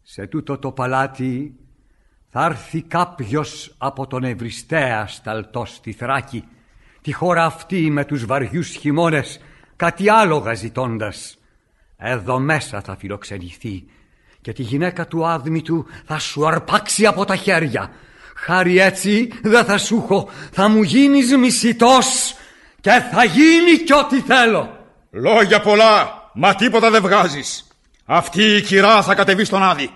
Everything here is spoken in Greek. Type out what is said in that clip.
Σε τούτο το παλάτι θα έρθει κάποιος από τον Ευριστέα σταλτός στη Θράκη, τη χώρα αυτή με τους βαριούς χειμώνες, κάτι άλογα ζητώντας. Εδώ μέσα θα φιλοξενηθεί και τη γυναίκα του άδμητου θα σου αρπάξει από τα χέρια. Χάρη έτσι δεν θα σου έχω, θα μου γίνεις μισητός και θα γίνει κι ό,τι θέλω. Λόγια πολλά, μα τίποτα δεν βγάζεις. Αυτή η κυρά θα κατεβεί στον Άδη.